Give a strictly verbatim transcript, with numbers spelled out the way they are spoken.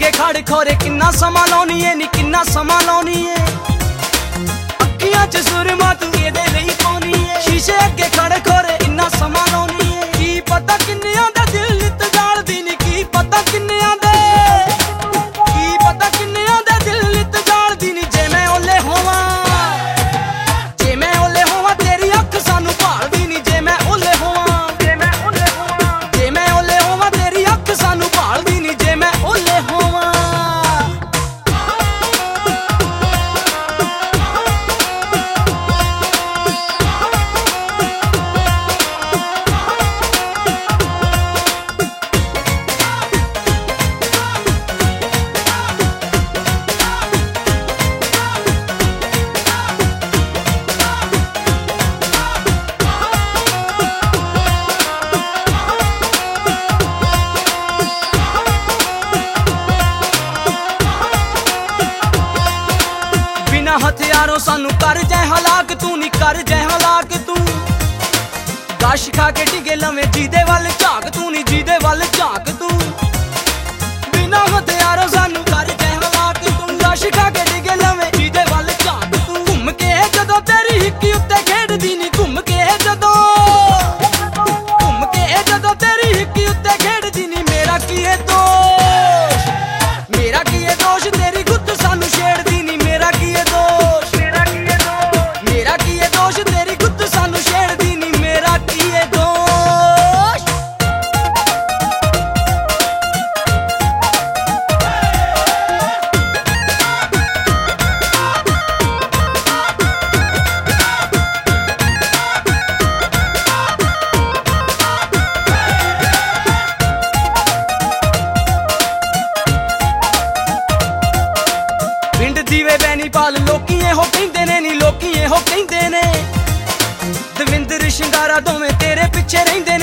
अगे खड़ खोरे किन्ना समा लाउनी है नी किन्ना समा लाउनी है अखियां च सुरमा तू एदे लई पाउनी है शीशे अगे खड़ खोरे किन्ना समा लाउनी है की पता किन्नियां दा दिल लित जालदी नी की पता किन्नियां दे की पता किन्नियां दा दिल लित जालदी नी जे मैं ओले होवां जे मैं ओले होवां तेरी अख सानू भालदी नी जे मैं ओले होवां जे मैं ओले होवां जे मैं ओले होवां तेरी अख सानू भालदी नी जे मैं ओले होवां हथियारों सानू कर जाए हलाक तू नी कर जाए हलाक तू गश खा के टिके लवे जीदे वाल झाक तू नी जीदे वाल झाक तू बिना हथियारों सानू कर जाए हलाक तू गश खा के टिके लवे जीदे वाल झाक तू घूम के जदों तेरी हिक्की उत्ते खेडदी नी घूम के जदों घूम के जदों तेरी हिक्की उत्ते खेडदी नी मेरा की है दोष मेरा की है दोष तेरी गुत्त सानू छेड़दी नी मेरा की है दोष मेरा की है दोष मेरा की है दोष तेरी गुत्त सानू छेड़दी नी मेरा की है दोष दीवे बैनीपाल लोकी हो कहंदे ने नी लोकी हो कहंदे ने दविंदर शिंगारा दोवें तेरे पिछे रहिंदे